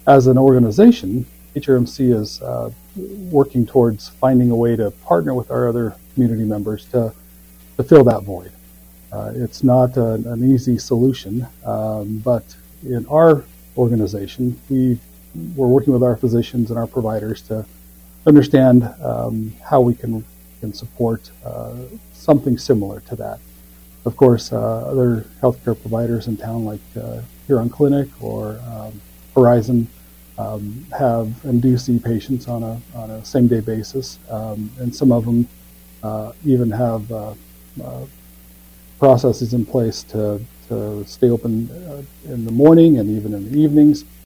as an organization, HRMC is working towards finding a way to partner with our other community members to fill that void. It's not an easy solution, but in our organization, we're working with our physicians and our providers to understand how we can support something similar to that. Of course, other healthcare providers in town, like Huron Clinic or Horizon, have and do see patients on a same-day basis, and some of them even have processes in place to stay open in the morning and even in the evenings.